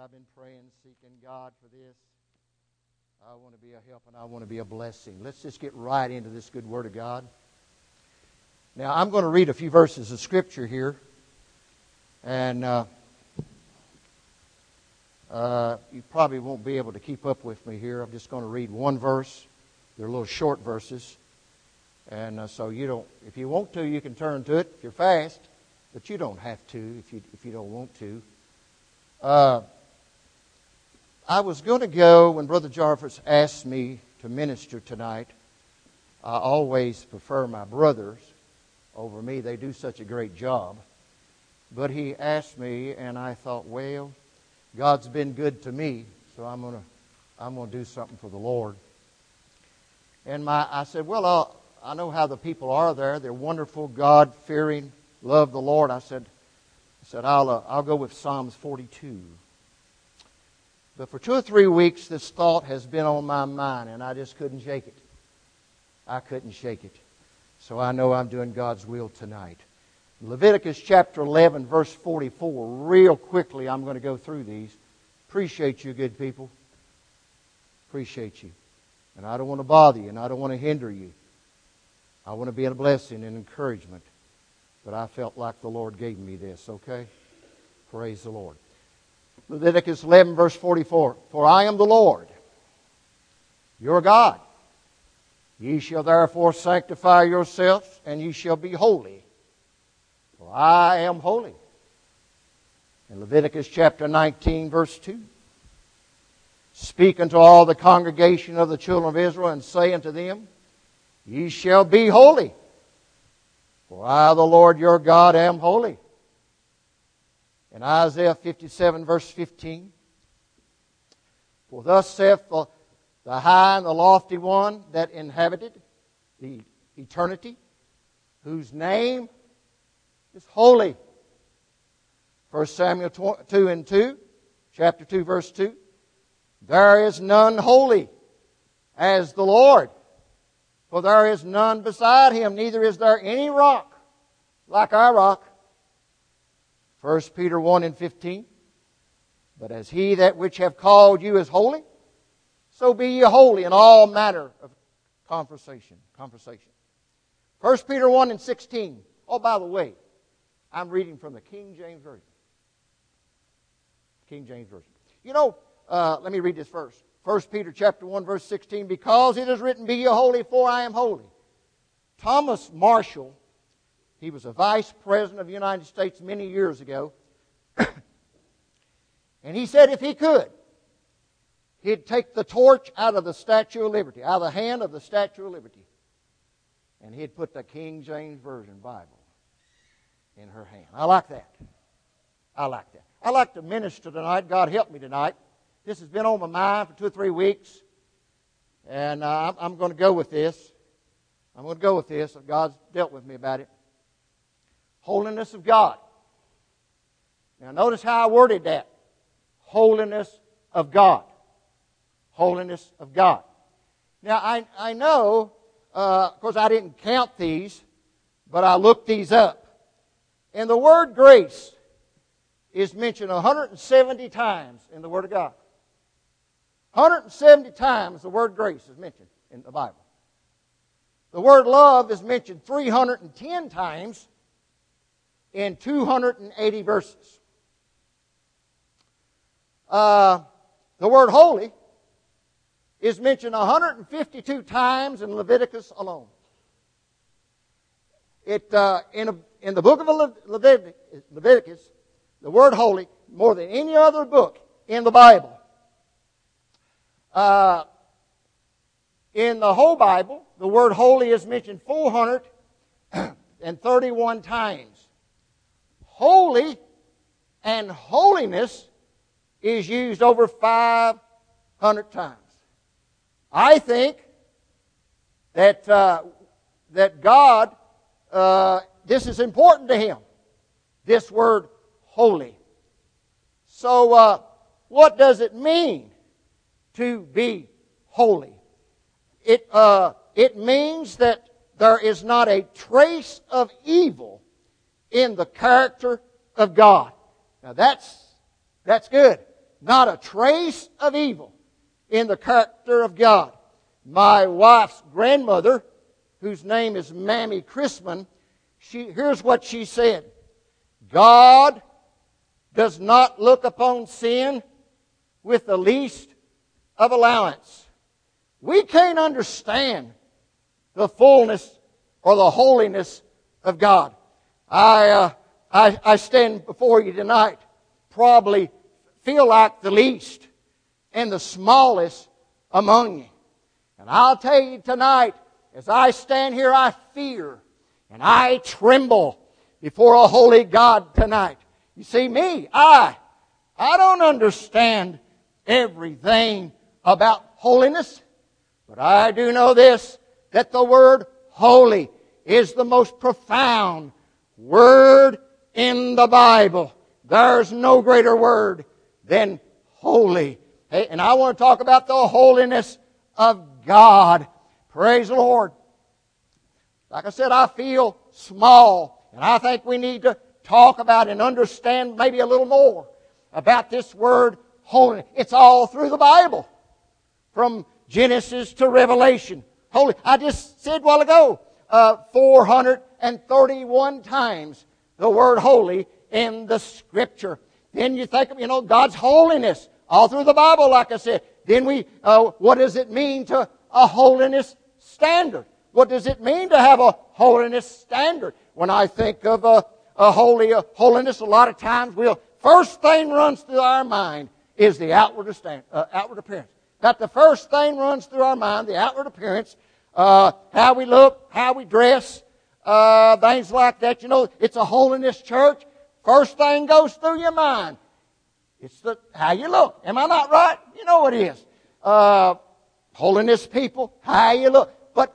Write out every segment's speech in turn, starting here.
I've been praying, seeking God for this. I want to be a help and I want to be a blessing. Let's just get right into this good Word of God. Now, I'm going to read a few verses of Scripture here. And you probably won't be able to keep up with me here. I'm just going to read one verse. They're little short verses. And so you don't, if you want to, you can turn to it if you're fast. But you don't have to if you don't want to. I was going to go when Brother Jarvis asked me to minister tonight. I always prefer my brothers over me. They do such a great job. But he asked me, and I thought, well, God's been good to me, so I'm going to do something for the Lord. And I said, well, I know how the people are there. They're wonderful, God-fearing, love the Lord. I said, I'll go with Psalms 42. But for 2 or 3 weeks, this thought has been on my mind, and I just couldn't shake it. I couldn't shake it. So I know I'm doing God's will tonight. Leviticus chapter 11, verse 44. Real quickly, I'm going to go through these. Appreciate you, good people. Appreciate you. And I don't want to bother you, and I don't want to hinder you. I want to be a blessing and encouragement. But I felt like the Lord gave me this, okay? Praise the Lord. Leviticus 11, verse 44. For I am the Lord, your God. Ye shall therefore sanctify yourselves, and ye shall be holy. For I am holy. In Leviticus chapter 19, verse 2. Speak unto all the congregation of the children of Israel, and say unto them, Ye shall be holy. For I, the Lord your God, am holy. In Isaiah 57, verse 15. For thus saith the high and the lofty one that inhabited the eternity, whose name is holy. 1 Samuel 2 and 2, chapter 2, verse 2. There is none holy as the Lord, for there is none beside Him, neither is there any rock like our rock. 1 Peter 1 and 15. But as He that which have called you is holy, so be ye holy in all manner of conversation. 1 Peter 1 and 16. Oh, by the way, I'm reading from the King James Version. King James Version. You know, let me read this first. 1 Peter chapter 1, verse 16. Because it is written, Be ye holy, for I am holy. Thomas Marshall, he was a vice president of the United States many years ago. And he said if he could, he'd take the torch out of the Statue of Liberty, out of the hand of the Statue of Liberty, and he'd put the King James Version Bible in her hand. I like that. I like that. I like to minister tonight. God help me tonight. This has been on my mind for 2 or 3 weeks, and I'm going to go with this. I'm going to go with this. God's dealt with me about it. Holiness of God. Now notice how I worded that. Holiness of God. Holiness of God. Now I know, of course I didn't count these, but I looked these up. And the word grace is mentioned 170 times in the Word of God. 170 times the word grace is mentioned in the Bible. The word love is mentioned 310 times in 280 verses. The word holy is mentioned 152 times in Leviticus alone. In the book of Leviticus, the word holy, more than any other book in the Bible. In the whole Bible, the word holy is mentioned 431 times. Holy and holiness is used over 500 times. I think that God, this is important to Him, this word holy. So what does it mean to be holy? It means that there is not a trace of evil in the character of God. Now that's good. not a trace of evil in the character of God. My wife's grandmother, whose name is Mammy Chrisman, here's what she said. God does not look upon sin with the least of allowance. We can't understand the fullness or the holiness of God. I stand before you tonight, probably feel like the least and the smallest among you. And I'll tell you tonight, as I stand here, I fear and I tremble before a holy God tonight. You see, me, I don't understand everything about holiness, but I do know this, that the word holy is the most profound word in the Bible. There's no greater word than holy. Hey, and I want to talk about the holiness of God. Praise the Lord. Like I said, I feel small, and I think we need to talk about and understand maybe a little more about this word holiness. It's all through the Bible, from Genesis to Revelation. Holy. I just said a while ago, 431 times the word holy in the Scripture. Then you think of, God's holiness all through the Bible, like I said. Then what does it mean to a holiness standard? What does it mean to have a holiness standard? When I think of a holiness, a lot of times first thing runs through our mind is the outward appearance. That the first thing runs through our mind, the outward appearance, how we look, how we dress, things like that. It's a holiness church. First thing goes through your mind. It's how you look. Am I not right? You know it is. Holiness people, how you look. But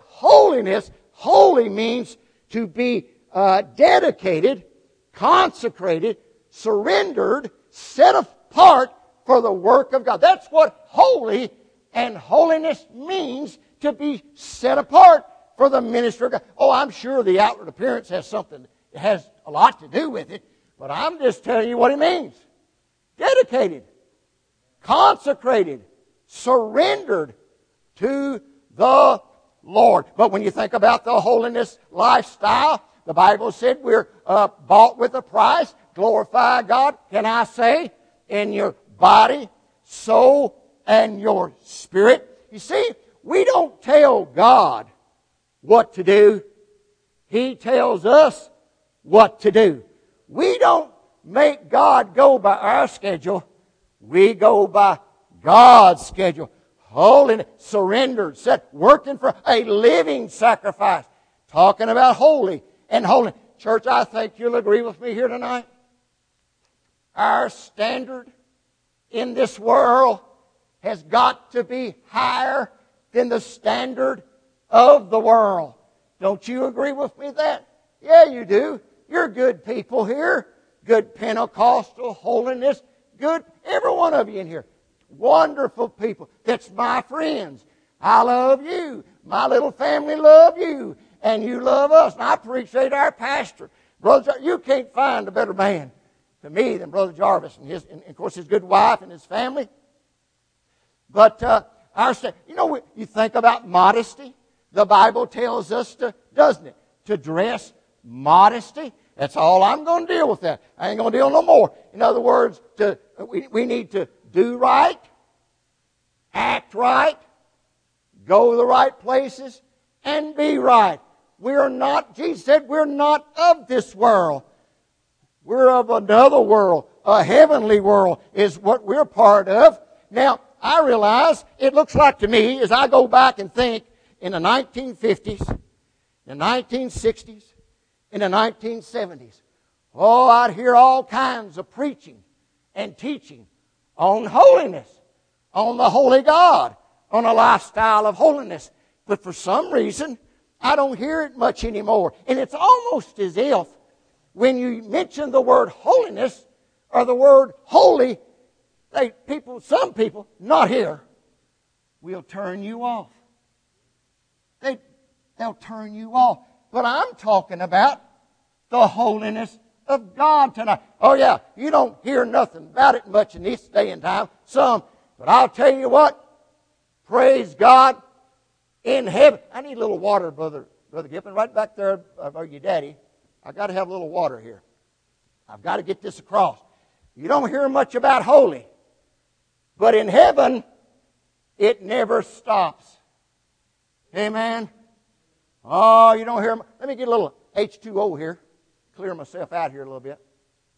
holy means to be dedicated, consecrated, surrendered, set apart for the work of God. That's what holy and holiness means, to be set apart for the ministry of God. Oh, I'm sure the outward appearance has a lot to do with it, but I'm just telling you what it means. Dedicated, consecrated, surrendered to the Lord. But when you think about the holiness lifestyle, the Bible said we're bought with a price. Glorify God, can I say, in your body, soul, and your spirit. You see, we don't tell God what to do. He tells us what to do. We don't make God go by our schedule. We go by God's schedule. Holiness, surrendered, set, working for a living sacrifice. Talking about holy and holy. Church, I think you'll agree with me here tonight. Our standard in this world has got to be higher than the standard of the world. Don't you agree with me that? Yeah, you do. You're good people here. Good Pentecostal holiness. Good, every one of you in here. Wonderful people. That's my friends. I love you. My little family love you. And you love us. And I appreciate our pastor. Brother, you can't find a better man to me than Brother Jarvis and of course his good wife and his family. But you think about modesty. The Bible tells us to, doesn't it? To dress modesty. That's all I'm going to deal with that. I ain't going to deal no more. In other words, we need to do right, act right, go to the right places, and be right. Jesus said we're not of this world. We're of another world. A heavenly world is what we're part of. Now, I realize it looks like to me, as I go back and think, in the 1950s, the 1960s, in the 1970s, oh, I'd hear all kinds of preaching and teaching on holiness, on the holy God, on a lifestyle of holiness. But for some reason, I don't hear it much anymore. And it's almost as if when you mention the word holiness or the word holy, some people, not here, will turn you off. They'll turn you off. But I'm talking about the holiness of God tonight. Oh yeah, you don't hear nothing about it much in this day and time. Some. But I'll tell you what. Praise God. In heaven. I need a little water, Brother Giffen. Right back there, your daddy. I've got to have a little water here. I've got to get this across. You don't hear much about holy. But in heaven, it never stops. Amen. Oh, you don't hear. Let me get a little H2O here. Clear myself out here a little bit.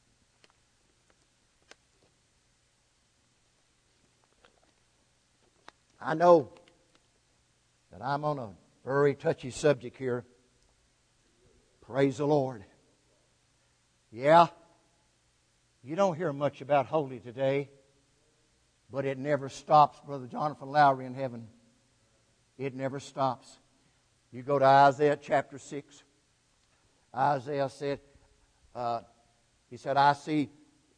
I know that I'm on a very touchy subject here. Praise the Lord. Yeah, you don't hear much about holy today, but it never stops, Brother Jonathan Lowry in heaven. It never stops. You go to Isaiah chapter 6. Isaiah said, he said, I see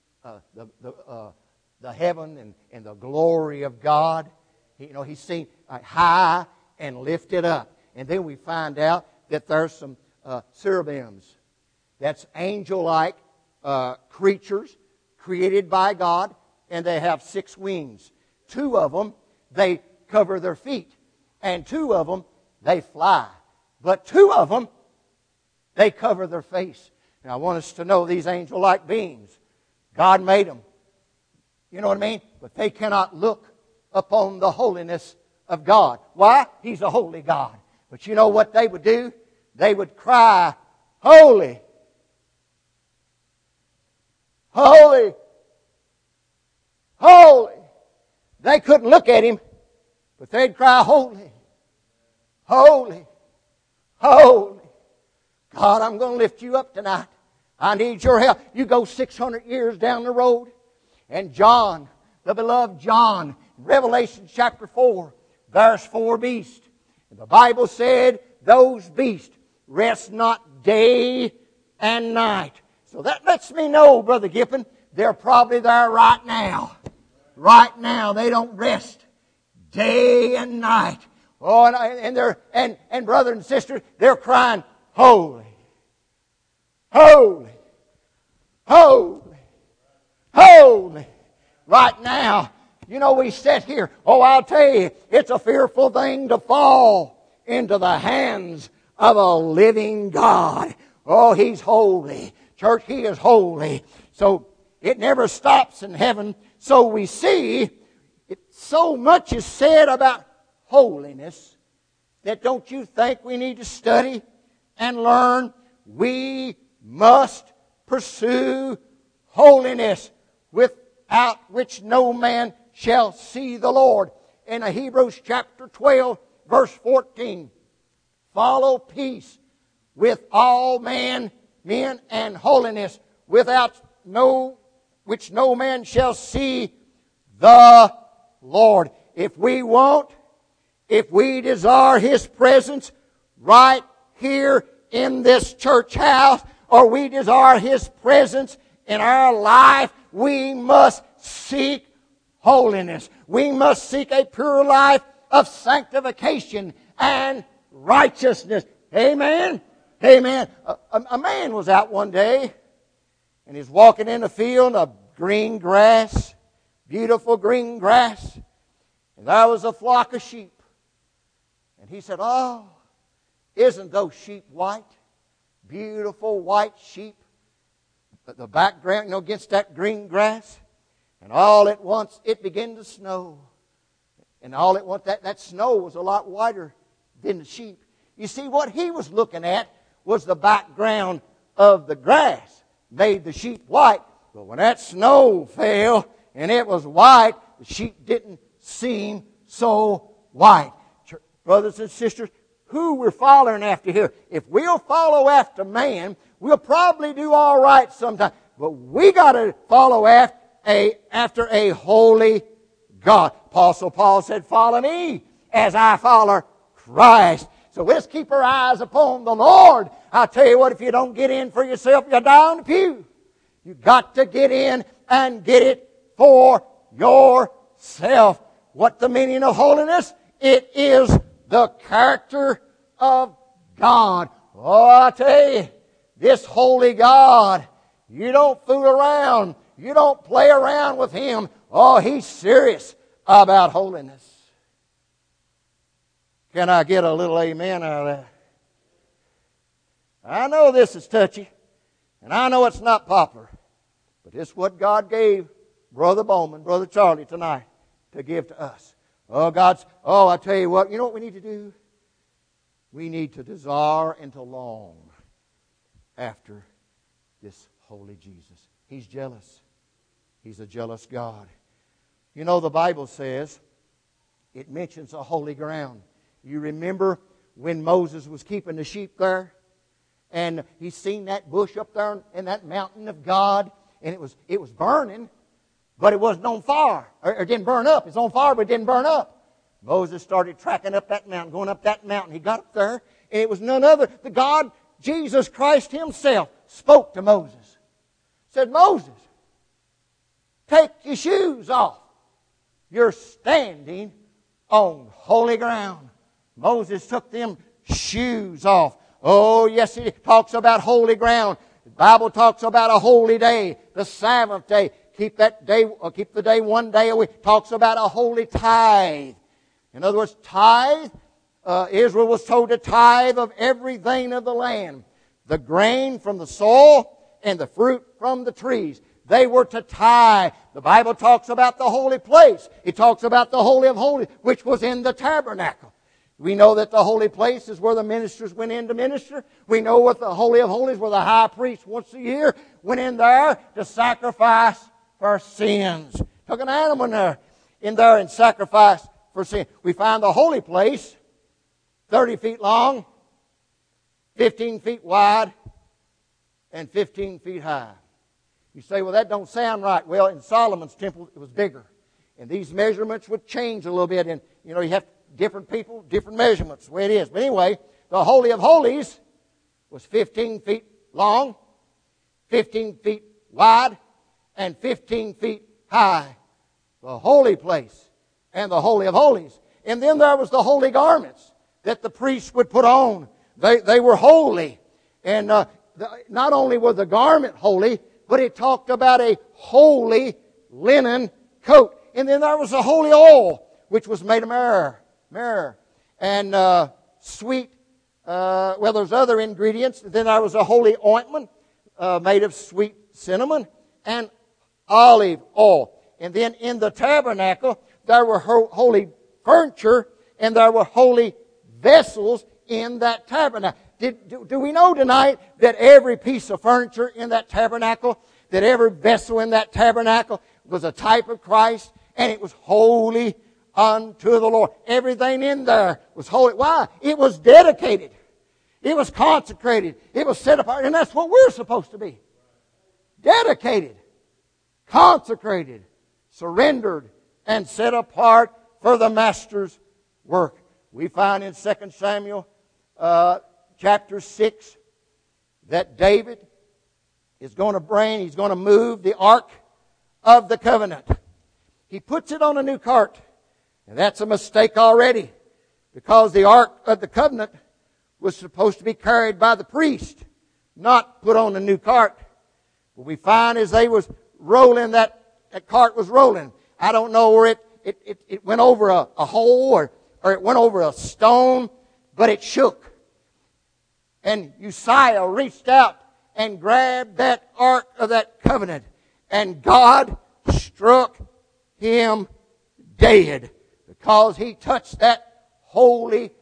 the heaven and the glory of God. He's seen high and lifted up. And then we find out that there's some cherubims. That's angel-like creatures created by God, and they have 6 wings. 2 of them, they cover their feet. And 2 of them, they fly. But 2 of them, they cover their face. Now I want us to know these angel-like beings. God made them. You know what I mean? But they cannot look upon the holiness of God. Why? He's a holy God. But you know what they would do? They would cry, holy, holy, holy. They couldn't look at Him, but they'd cry, holy, holy, holy. God, I'm going to lift you up tonight. I need your help. You go 600 years down the road, and John, the beloved John, Revelation chapter 4, there's 4 beasts. And the Bible said those beasts rest not day and night. So that lets me know, Brother Giffen, they're probably there right now. Right now, they don't rest day and night. Oh, and brother and sister, they're crying, holy, holy, holy, holy. Right now, you know, we sit here. Oh, I'll tell you, it's a fearful thing to fall into the hands of a living God. Oh, He's holy. Church, He is holy. So it never stops in heaven. So we see so much is said about holiness that don't you think we need to study and learn? We must pursue holiness, without which no man shall see the Lord. In Hebrews chapter 12, verse 14, follow peace with all men and holiness, without which no man shall see the Lord. If we desire His presence right here in this church house, or we desire His presence in our life, we must seek holiness. We must seek a pure life of sanctification and righteousness. Amen? Amen. A man was out one day, and he's walking in a field of green grass, beautiful green grass, and there was a flock of sheep. And he said, oh, isn't those sheep white? Beautiful white sheep. The background, against that green grass. And all at once, it began to snow. And all at once, that snow was a lot whiter than the sheep. You see, what he was looking at was the background of the grass made the sheep white. But when that snow fell and it was white, the sheep didn't seem so white. Brothers and sisters, who we're following after here? If we'll follow after man, we'll probably do all right sometime. But we got to follow after a holy God. Apostle Paul said, follow me as I follow Christ. So let's keep our eyes upon the Lord. I'll tell you what, if you don't get in for yourself, you're down the pew. You've got to get in and get it for yourself. What the meaning of holiness? It is the character of God. Oh, I tell you, this holy God, You don't fool around. You don't play around with Him. Oh, He's serious about holiness. Can I get a little amen out of that? I know this is touchy, and I know it's not popular, but it's what God gave Brother Bowman, Brother Charlie tonight to give to us. I tell you what we need to do? We need to desire and to long after this holy Jesus. He's jealous. He's a jealous God. You know, the Bible says, it mentions a holy ground. You remember when Moses was keeping the sheep there? And he seen that bush up there in that mountain of God, and it was burning, but it wasn't on fire. Or it didn't burn up. It's on fire, but it didn't burn up. Moses started tracking up that mountain, going up that mountain. He got up there, and it was none other. The God, Jesus Christ Himself, spoke to Moses. Said, Moses, take your shoes off. You're standing on holy ground. Moses took them shoes off. Oh, yes, it talks about holy ground. The Bible talks about a holy day, the Sabbath day. Keep the day one day a week. Talks about a holy tithe. In other words, tithe, Israel was told to tithe of everything of the land. The grain from the soil and the fruit from the trees. They were to tithe. The Bible talks about the holy place. It talks about the Holy of Holies, which was in the tabernacle. We know that the holy place is where the ministers went in to minister. We know what the Holy of Holies, where the high priest once a year went in there to sacrifice for sins. Took an animal in there and sacrificed for sin. We find the holy place 30 feet long, 15 feet wide, and 15 feet high. You say, well, that don't sound right. Well, in Solomon's temple, it was bigger. And these measurements would change a little bit. And, you have different people, different measurements, the way it is. But anyway, the Holy of Holies was 15 feet long, 15 feet wide, and 15 feet high. The holy place and the Holy of Holies. And then there was the holy garments that the priests would put on. They were holy. And not only was the garment holy, but it talked about a holy linen coat. And then there was the holy oil, which was made of myrrh. And sweet, there's other ingredients. Then there was a holy ointment made of sweet cinnamon and olive oil. And then in the tabernacle, there were holy furniture and there were holy vessels in that tabernacle. Do we know tonight that every piece of furniture in that tabernacle, that every vessel in that tabernacle was a type of Christ, and it was holy unto the Lord? Everything in there was holy. Why? It was dedicated. It was consecrated. It was set apart. And that's what we're supposed to be. Dedicated, consecrated, surrendered, and set apart for the Master's work. We find in 2 Samuel chapter 6 that David is going he's going to move the Ark of the Covenant. He puts it on a new cart. And that's a mistake already, because the Ark of the Covenant was supposed to be carried by the priest, not put on a new cart. But we find as they was rolling, that cart was rolling. I don't know where it went over a hole or it went over a stone, but it shook. And Uzziah reached out and grabbed that Ark of that Covenant, and God struck him dead because he touched that holy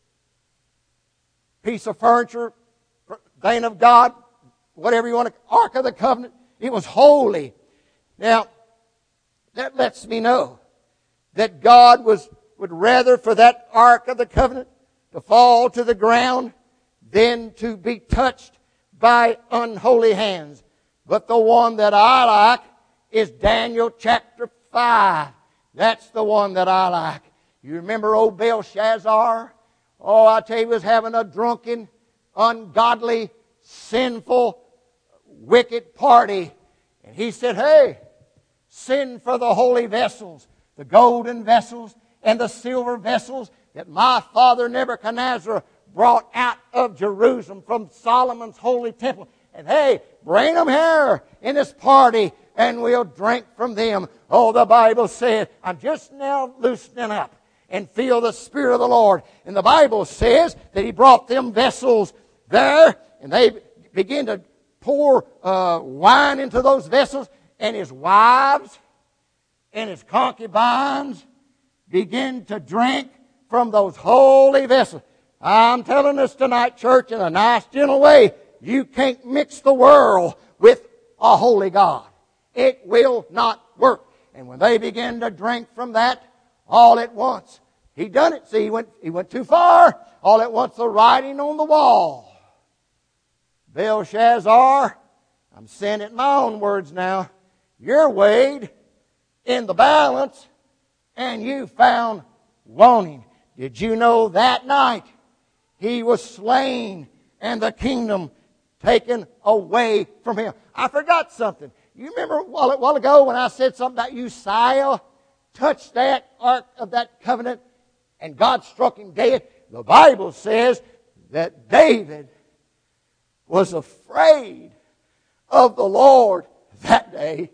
piece of furniture, thing of God, whatever you want to, Ark of the Covenant. It was holy. Now, that lets me know that God would rather for that Ark of the Covenant to fall to the ground than to be touched by unholy hands. But the one that I like is Daniel chapter 5. That's the one that I like. You remember old Belshazzar? Oh, I tell you, he was having a drunken, ungodly, sinful, wicked party. And he said, hey, send for the holy vessels, the golden vessels and the silver vessels that my father Nebuchadnezzar brought out of Jerusalem from Solomon's holy temple. And hey, bring them here in this party and we'll drink from them. Oh, the Bible said, I'm just now loosening up and feel the Spirit of the Lord. And the Bible says that He brought them vessels there and they began to pour wine into those vessels, and His wives and His concubines began to drink from those holy vessels. I'm telling us tonight, church, in a nice, gentle way, you can't mix the world with a holy God. It will not work. And when they began to drink from that, all at once, He done it. See, he went too far. All at once, the writing on the wall. Belshazzar, I'm saying it in my own words now, you're weighed in the balance and you found wanting. Did you know that night he was slain and the kingdom taken away from him? I forgot something. You remember a while ago when I said something about Uzziah touched that ark of that covenant and God struck him dead? The Bible says that David was afraid of the Lord that day.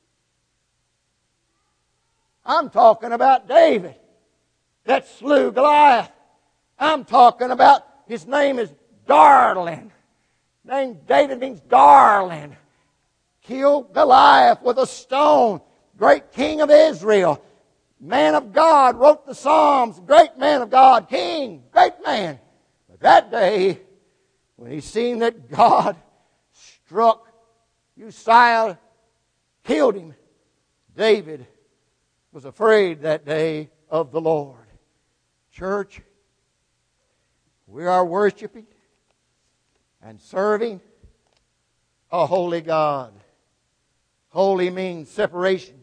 I'm talking about David that slew Goliath. I'm talking about, his name is Darling. Name David means darling. Killed Goliath with a stone. Great king of Israel. Man of God, wrote the Psalms. Great man of God. King. Great man. But that day, when he seen that God struck Uzziah, killed him, David was afraid that day of the Lord. Church, we are worshiping and serving a holy God. Holy means separation.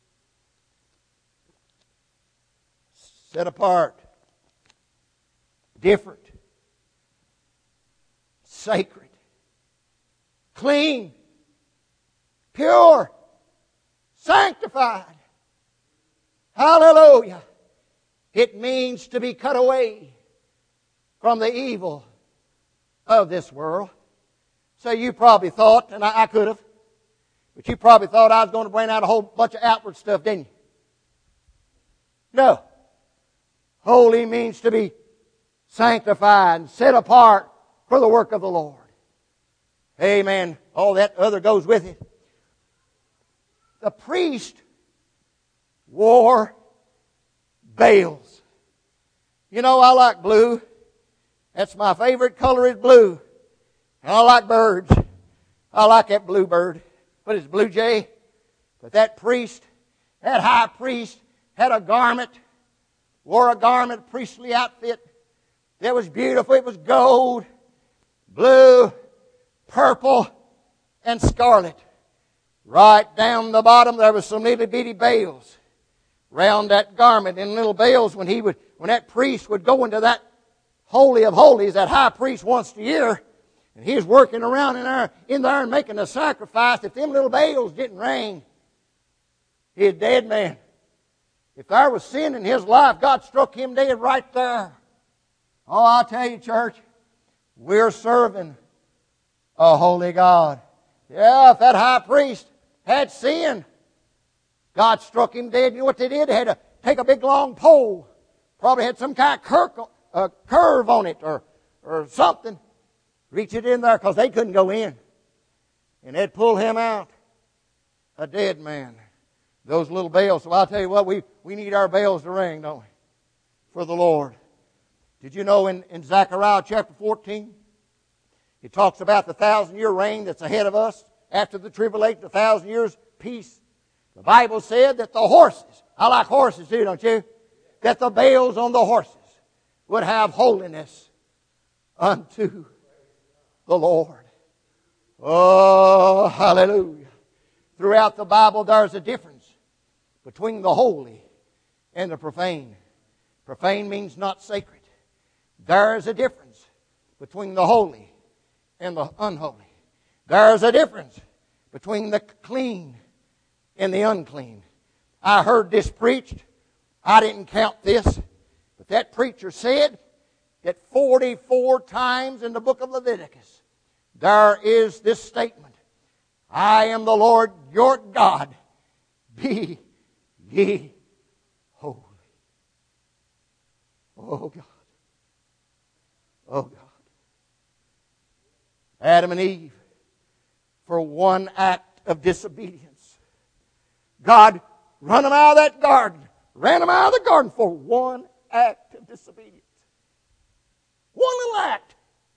Set apart. Different. Sacred. Clean. Pure. Sanctified. Hallelujah. It means to be cut away from the evil of this world. So you probably thought, and I could have, but you probably thought I was going to bring out a whole bunch of outward stuff, didn't you? No. Holy means to be sanctified and set apart for the work of the Lord. Amen. All that other goes with it. The priest wore veils. You know, I like blue. That's my favorite color is blue. And I like birds. I like that blue bird. What is it, blue jay? But that priest, that high priest, had a garment, wore a garment, priestly outfit. That was beautiful. It was gold, blue, purple, and scarlet. Right down the bottom there was some little bitty veils round that garment, and little veils when that priest would go into that Holy of Holies, that high priest once a year, and he was working around in there and making a sacrifice. If them little veils didn't ring, he's a dead man. If there was sin in his life, God struck him dead right there. Oh, I'll tell you, church, we're serving a holy God. Yeah, if that high priest had sin, God struck him dead. You know what they did? They had to take a big long pole. Probably had some kind of curve on it or something. Reach it in there because they couldn't go in. And they'd pull him out, a dead man. Those little bells. So I'll tell you what, we need our bells to ring, don't we? For the Lord. Did you know in Zechariah chapter 14, it talks about the 1,000-year reign that's ahead of us after the tribulation, the 1,000 years peace. The Bible said that the horses, I like horses too, don't you? That the bells on the horses would have holiness unto the Lord. Oh, hallelujah. Throughout the Bible there's a difference between the holy and the profane. Profane means not sacred. There's a difference between the holy and the unholy. There's a difference between the clean and the unclean. I heard this preached. I didn't count this. But that preacher said that 44 times in the book of Leviticus, there is this statement, I am the Lord your God. Be ye holy. Oh God. Oh God. Adam and Eve, for one act of disobedience, God ran them out of that garden. Ran them out of the garden for one act of disobedience. One little act.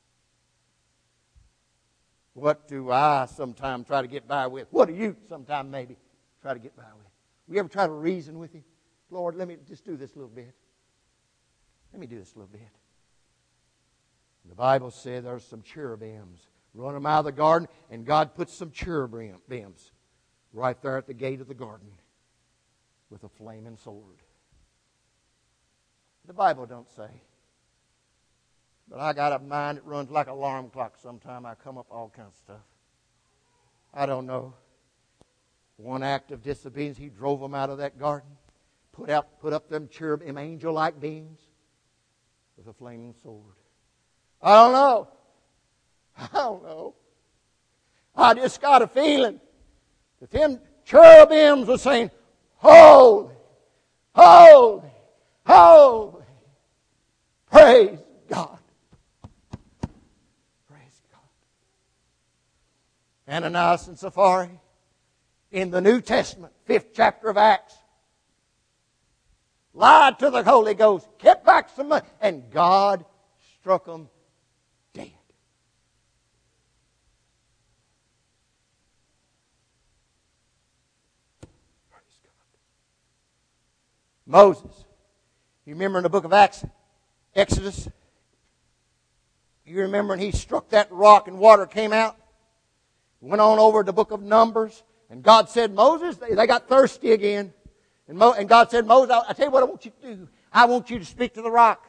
What do I sometimes try to get by with? What do you sometimes maybe try to get by with? You ever try to reason with Him? Lord, let me just do this a little bit. Let me do this a little bit. The Bible said there's some cherubims. Run them out of the garden, and God put some cherubims right there at the gate of the garden with a flaming sword. The Bible don't say. But I got a mind that runs like an alarm clock sometime. I come up all kinds of stuff. I don't know. One act of disobedience, He drove them out of that garden. Put up them cherubim, angel-like beings with a flaming sword. I don't know. I don't know. I just got a feeling that them cherubims were saying, holy, holy, holy. Praise God. Praise God. Ananias and Sapphira in the New Testament, 5th chapter of Acts, lied to the Holy Ghost, kept back some money, and God struck them dead. Praise God. Moses, you remember in the book of Acts, Exodus, you remember when he struck that rock and water came out? Went on over to the book of Numbers, and God said, Moses, they got thirsty again. And God said, Moses, I'll tell you what I want you to do. I want you to speak to the rock.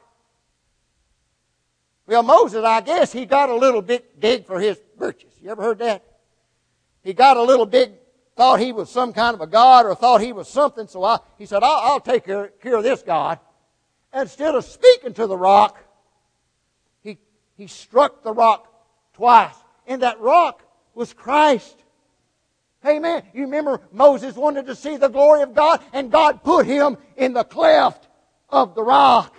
Well, Moses, I guess he got a little bit big for his britches. You ever heard that? He got a little big, thought he was some kind of a god or thought he was something. So he said, I'll take care of this God. And instead of speaking to the rock, he struck the rock twice. And that rock was Christ. Amen. You remember Moses wanted to see the glory of God, and God put him in the cleft of the rock.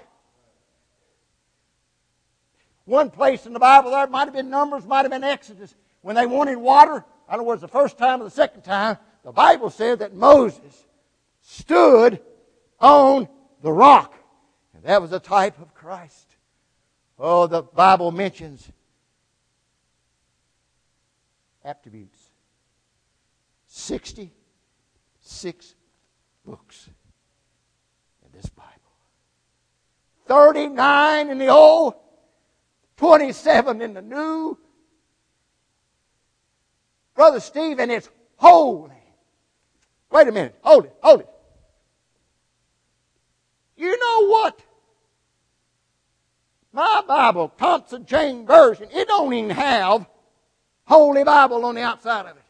One place in the Bible there, it might have been Numbers, might have been Exodus. When they wanted water, I don't know whether it was the first time or the second time, the Bible said that Moses stood on the rock. And that was a type of Christ. Oh, the Bible mentions attributes. 66 books in this Bible. 39 in the Old, 27 in the New. Brother Stephen, it's holy. Wait a minute. Hold it. You know what? My Bible, Thompson Chain Version, it don't even have Holy Bible on the outside of it.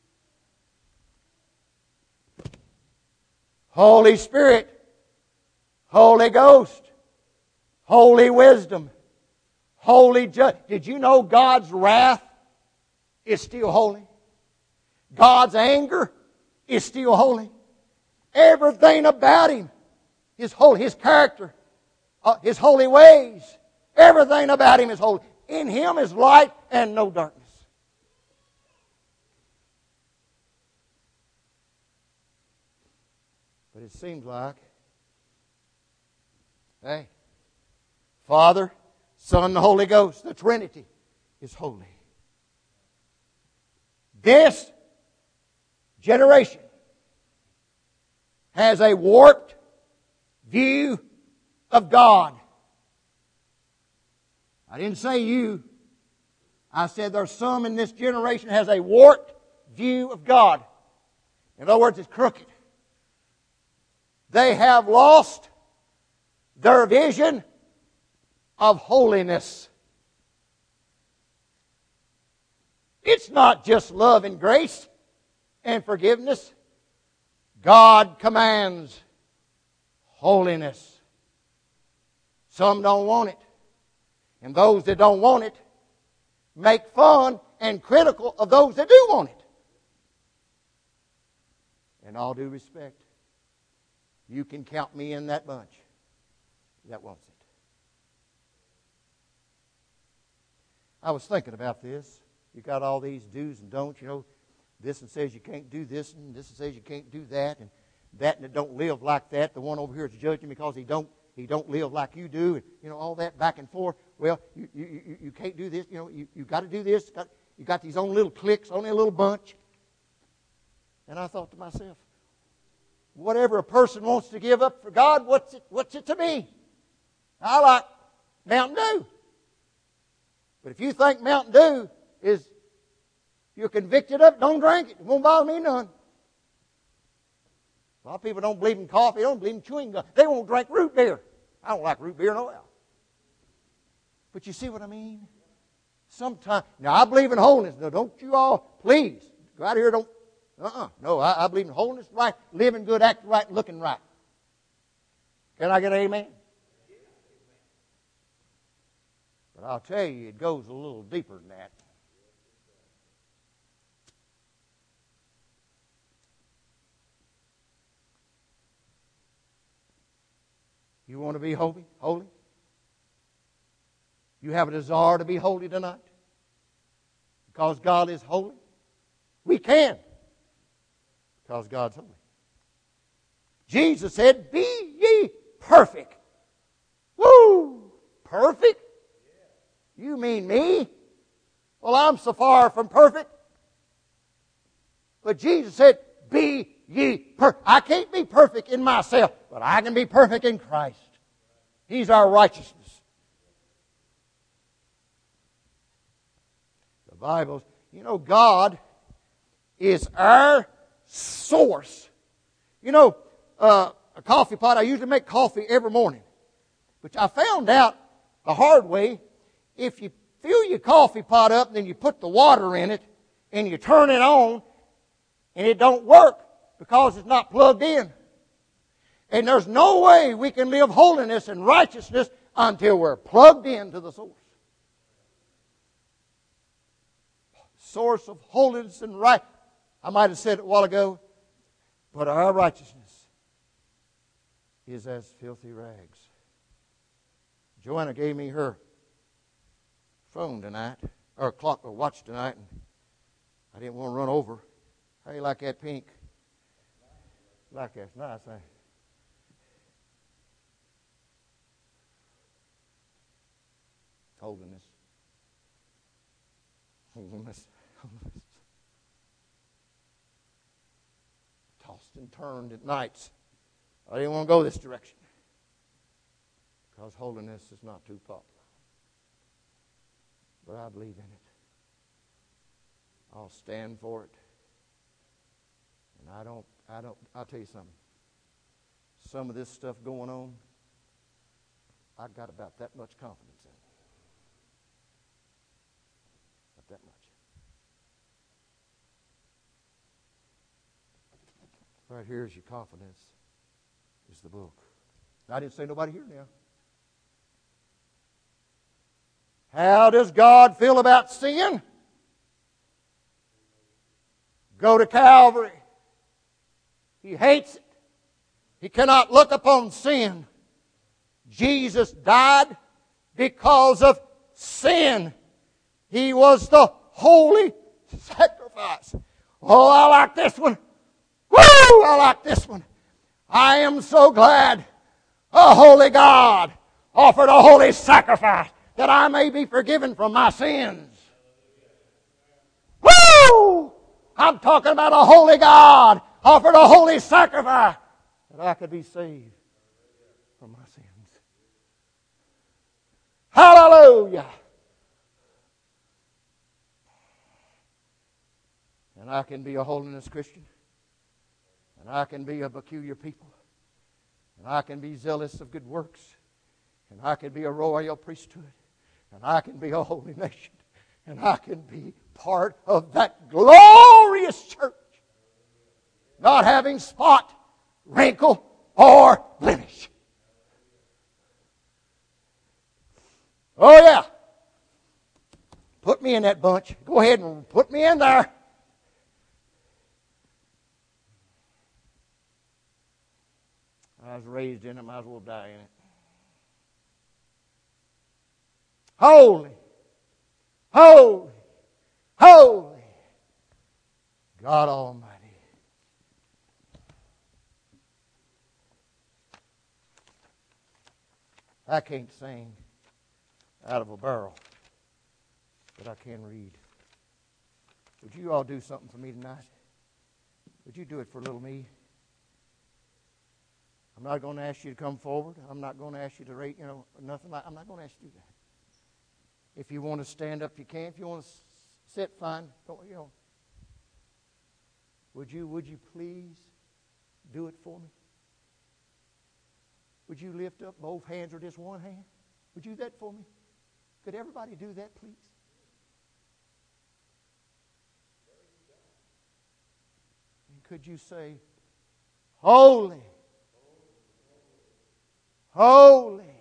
Holy Spirit, Holy Ghost, Holy Wisdom, Holy Judge. Did you know God's wrath is still holy? God's anger is still holy. Everything about Him is holy. His character, His holy ways, everything about Him is holy. In Him is light and no darkness. But it seems like, hey, Father, Son, the Holy Ghost, the Trinity is holy. This generation has a warped view of God. I didn't say you. I said there's some in this generation has a warped view of God. In other words, it's crooked. They have lost their vision of holiness. It's not just love and grace and forgiveness. God commands holiness. Some don't want it. And those that don't want it make fun and critical of those that do want it. In all due respect, you can count me in that bunch that wants it. I was thinking about this. You got all these do's and don'ts, you know. This one says you can't do this, and this one says you can't do that, and that and it don't live like that. The one over here is judging because he don't live like you do, and you know all that back and forth. Well, you can't do this. You know you got to do this. You got these own little cliques, only a little bunch. And I thought to myself, whatever a person wants to give up for God, what's it to me? I like Mountain Dew. But if you think Mountain Dew is, you're convicted of it, don't drink it. It won't bother me none. A lot of people don't believe in coffee, they don't believe in chewing gum. They won't drink root beer. I don't like root beer no how. But you see what I mean? Sometimes, now I believe in holiness. No, don't you all, please, go out here, don't, no, I believe in holiness, right, living good, acting right, looking right. Can I get an amen? But I'll tell you, it goes a little deeper than that. You want to be holy? Holy? You have a desire to be holy tonight? Because God is holy? We can. Because God's holy. Jesus said, be ye perfect. Woo! Perfect? You mean me? Well, I'm so far from perfect. But Jesus said, be ye perfect. I can't be perfect in myself, but I can be perfect in Christ. He's our righteousness. The Bible, you know, God is our source. You know, a coffee pot, I usually make coffee every morning. But I found out the hard way, if you fill your coffee pot up and then you put the water in it and you turn it on and it don't work because it's not plugged in. And there's no way we can live holiness and righteousness until we're plugged into the source. Source of holiness and right. I might have said it a while ago, but our righteousness is as filthy rags. Joanna gave me her phone tonight, or clock or watch tonight, and I didn't want to run over. How do you like that pink? Like that's nice, eh? Holiness. Holiness. Holiness. Tossed and turned at nights. I didn't want to go this direction. Because holiness is not too popular. But I believe in it. I'll stand for it. And I'll tell you something. Some of this stuff going on, I got about that much confidence in it. About that much. Right here is your confidence, is the book. I didn't say nobody here now. How does God feel about sin? Go to Calvary. He hates it. He cannot look upon sin. Jesus died because of sin. He was the holy sacrifice. Oh, I like this one. Woo! I like this one. I am so glad a holy God offered a holy sacrifice that I may be forgiven from my sins. Woo! I'm talking about a holy God offered a holy sacrifice that I could be saved from my sins. Hallelujah! And I can be a holiness Christian. And I can be a peculiar people. And I can be zealous of good works. And I can be a royal priesthood. And I can be a holy nation. And I can be part of that glorious church. Not having spot, wrinkle, or blemish. Oh yeah. Put me in that bunch. Go ahead and put me in there. I was raised in it, might as well die in it. Holy, holy, holy, God Almighty. I can't sing out of a barrel, but I can read. Would you all do something for me tonight? Would you do it for little me? I'm not going to ask you to come forward. I'm not going to ask you to rate, nothing like. I'm not going to ask you to do that. If you want to stand up, you can. If you want to sit, fine. Would you please do it for me? Would you lift up both hands or just one hand? Would you do that for me? Could everybody do that, please? And could you say, holy, holy,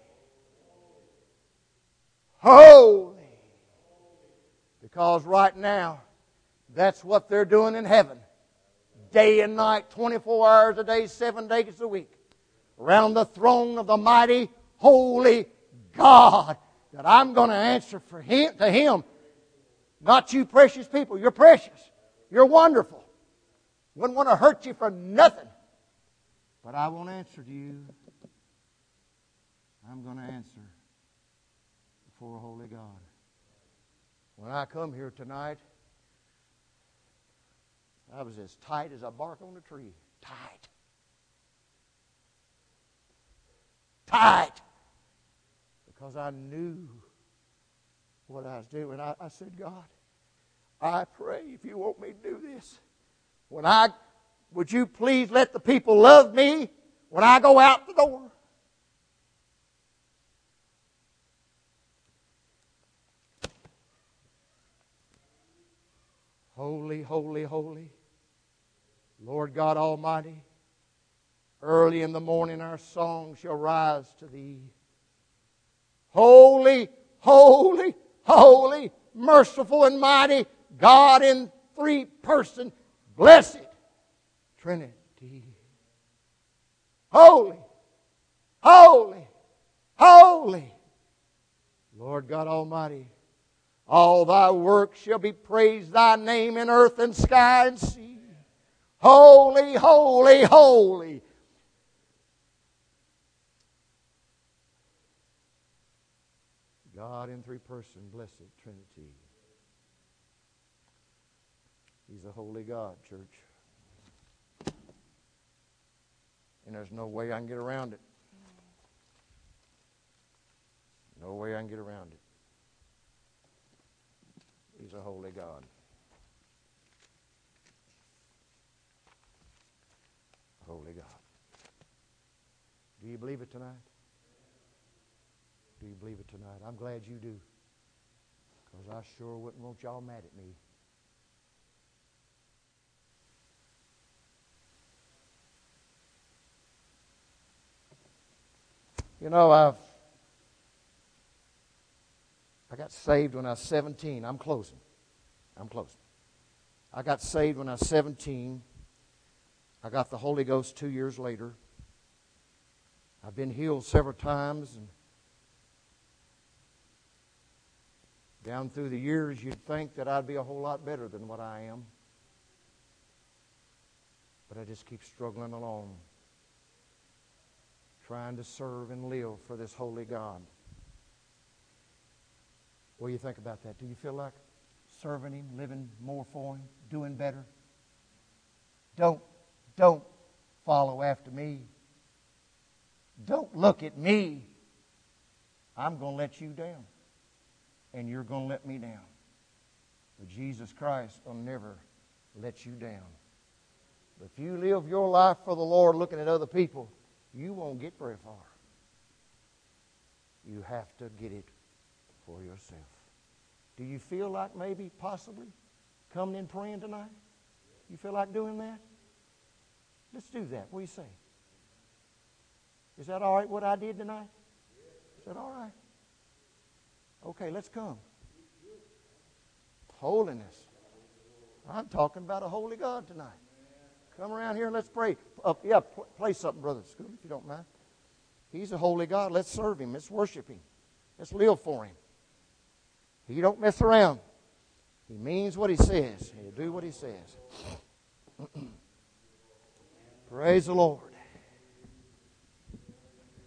holy? Because right now, that's what they're doing in heaven. Day and night, 24 hours a day, 7 days a week. Around the throne of the mighty, holy God. That I'm going to answer to Him. Not you precious people. You're precious. You're wonderful. Wouldn't want to hurt you for nothing. But I won't answer to you. I'm going to answer before a holy God. When I come here tonight, I was as tight as a bark on a tree. Tight. Tight. Because I knew what I was doing. I said, God, I pray if you want me to do this, would you please let the people love me when I go out the door? Holy, holy, holy, Lord God Almighty, early in the morning our song shall rise to Thee. Holy, holy, holy, merciful and mighty, God in three person, blessed Trinity. Holy, holy, holy, Lord God Almighty, all Thy works shall be praised, Thy name in earth and sky and sea. Holy, holy, holy. God in three person, blessed Trinity. He's a holy God, church. And there's no way I can get around it. No way I can get around it. He's a holy God. Holy God. Do you believe it tonight? Do you believe it tonight? I'm glad you do. Because I sure wouldn't want y'all mad at me. You know, I got saved when I was 17. I'm closing. I got saved when I was 17. I got the Holy Ghost 2 years later. I've been healed several times. And down through the years, you'd think that I'd be a whole lot better than what I am. But I just keep struggling along, trying to serve and live for this holy God. What do you think about that? Do you feel like serving Him, living more for Him, doing better? Don't follow after me. Don't look at me. I'm going to let you down. And you're going to let me down. But Jesus Christ will never let you down. But if you live your life for the Lord looking at other people, you won't get very far. You have to get it for yourself. Do you feel like maybe, possibly, coming in praying tonight? You feel like doing that? Let's do that. What do you say? Is that all right what I did tonight? Is that all right? Okay, let's come. Holiness. I'm talking about a holy God tonight. Come around here and let's pray. Play something, Brother Scooter, if you don't mind. He's a holy God. Let's serve Him. Let's worship Him. Let's live for Him. He don't mess around. He means what He says. He'll do what He says. Praise the Lord.